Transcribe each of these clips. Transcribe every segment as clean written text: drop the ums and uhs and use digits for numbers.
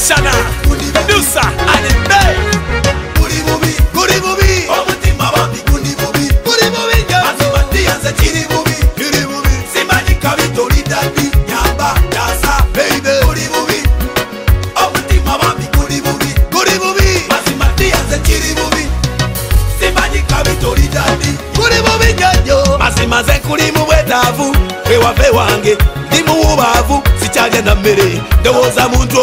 Shana, Nusa, and it bay. Goody movie, Omutima Bambi, goody movie, Mazimati and the chili movie, Simani Kavitori Daddy, Yamba, Dasa, baby, goody movie, Omutima Bambi, goody movie, Mazimati and the chili movie, Simani Kavitori Daddy, goody movie, Jajo, Mazimaze kuri mubwetavu, wewafe wange, dimu ubavu, sichaje na mere, ndowoza muntu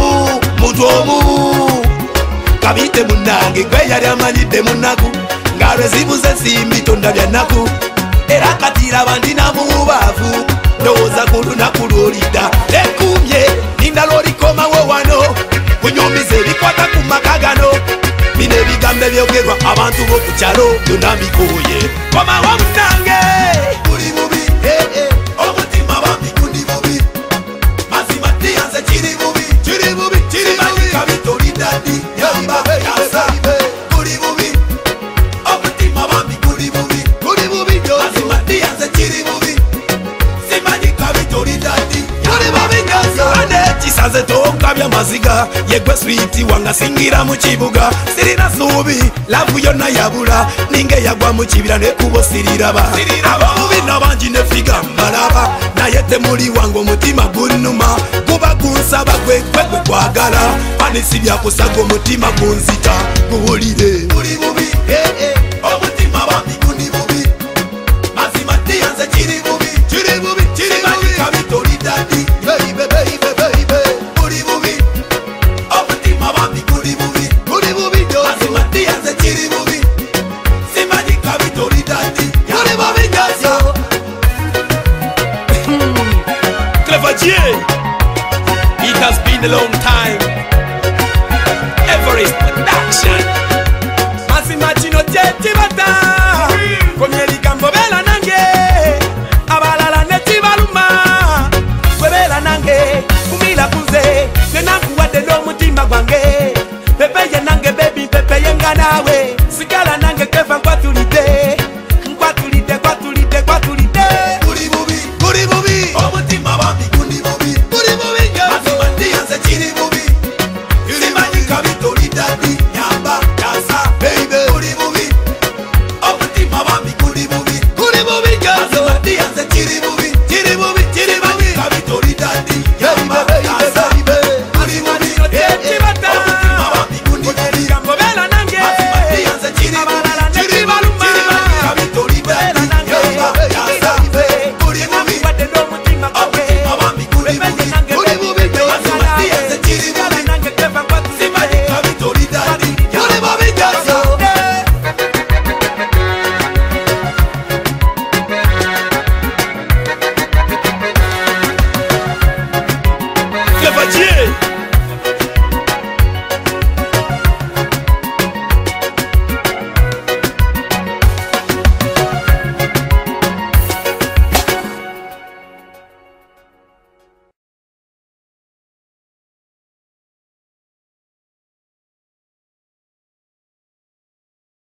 omu, kabite munange, gwe yali amanyidde munaku, ngalo zibuze simbi tonda bya naku, era katira abandi na mubavu, ndowoza ku lunaku lw'olidda, ekumye, ninda lw'olikomawo wano, kunyumiza ebikwata ku maka gano, bino ebigambo ebyogerwa abantu b'oku kyalo, byonna mbikooye, komawo munange, buli bubi, omutima bambi gundi bubi, Mazimati yanze kiri bubi, simanyi kabitori dadi, yamba yasa, guli bubi, omutima bambi guli bubi, Mazimati yanze kiri bubi, simanyi kabitori dadi, guli bubi yasa. Ane kisaze tokabya maziga, yegwe switi wanga singira mu kibuga, sirina subi, lavu yonna yabula, ninge yagwa mu kibira nekubo siriraba, abamubi n'abangi ne figa mbalaba, naye temuli wange omutima gunnuma, guba gunsaba gwe kwagala, panisi byakusaga omutima gunzita, guwulire guli bubi, omutima bambi gundi bubi, Mazimati yanze kiri bubi, simanyi kabitori dadi, guli bubi, omutima bambi guli bubi, Mazimati yanze kiri bubi, simanyi kabitori dadi, guli bubi gazo. Clever J, it has been a long time. Everest Production. Mazimati no tete bata, komye ligambo bela nange, abalala neti baluma, kwebela nange, kumila kunze, nenangu wade no mutima gwange, pepe ye nange baby, pepe ye nganawe, sigala nange kefa kwa